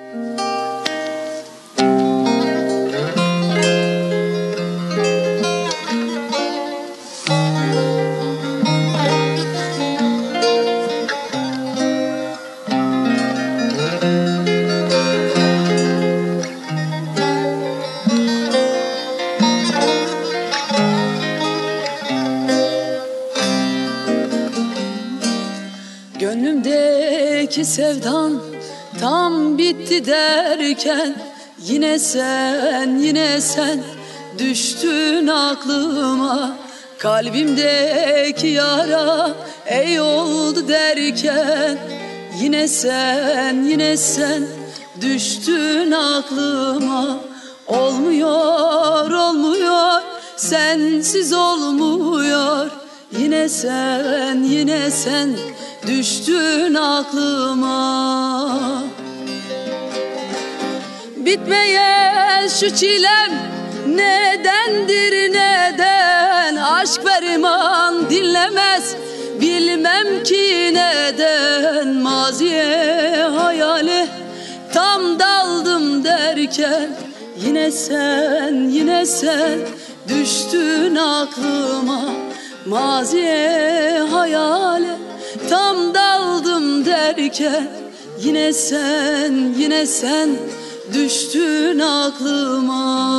Gönlümdeki sevdan tam bitti derken yine sen düştün aklıma. Kalbimdeki yara ey oldu derken yine sen düştün aklıma. Olmuyor sensiz olmuyor. Yine sen düştün aklıma. Bitmeyen şu çilem nedendir neden? Aşk ferman dinlemez bilmem ki neden. Maziye hayale tam daldım derken yine sen düştün aklıma. Maziye hayale tam daldım derken yine sen düştün aklıma.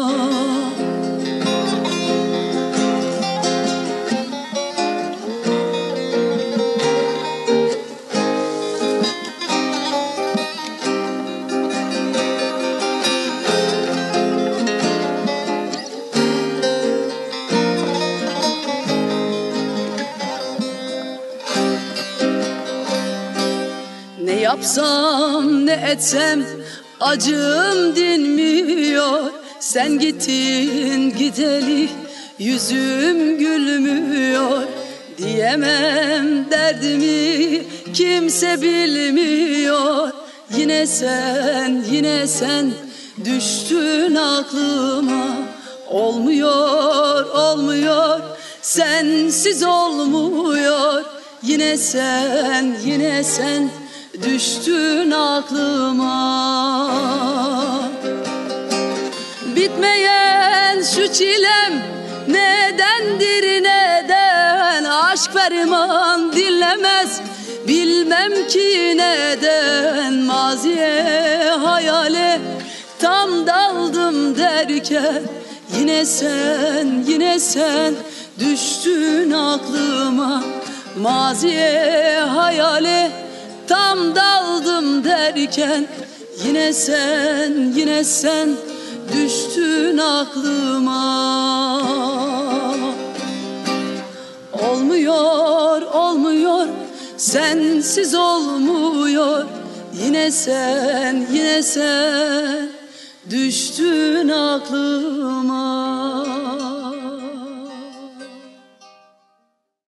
Ne yapsam ne etsem acım dinmiyor. Sen gittin gideli yüzüm gülmüyor. Diyemem derdimi kimse bilmiyor. Yine sen düştün aklıma. Olmuyor sensiz olmuyor. Yine sen düştün aklıma. Bitmeyen şu çilem nedendir neden? Aşk ferman dinlemez bilmem ki neden. Maziye hayale tam daldım derken yine sen düştün aklıma. Maziye hayale tam daldım derken yine sen düştün aklıma. Olmuyor sensiz olmuyor. Yine sen düştün aklıma.